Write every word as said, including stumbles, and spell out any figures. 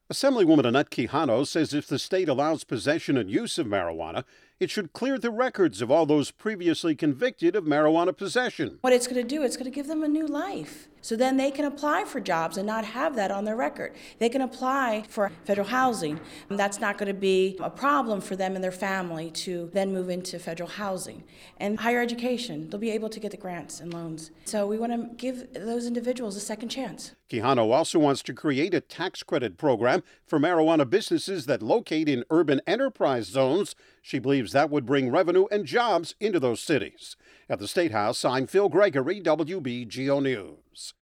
Assemblywoman Annette Quijano says if the state allows possession and use of marijuana, it should clear the records of all those previously convicted of marijuana possession. What it's going to do, it's going to give them a new life. So then they can apply for jobs and not have that on their record. They can apply for federal housing. And that's not going to be a problem for them and their family to then move into federal housing. And higher education, they'll be able to get the grants and loans. So we want to give those individuals a second chance. Quijano also wants to create a tax credit program for marijuana businesses that locate in urban enterprise zones. She believes that would bring revenue and jobs into those cities. At the State House, I'm Phil Gregory, W B G O News.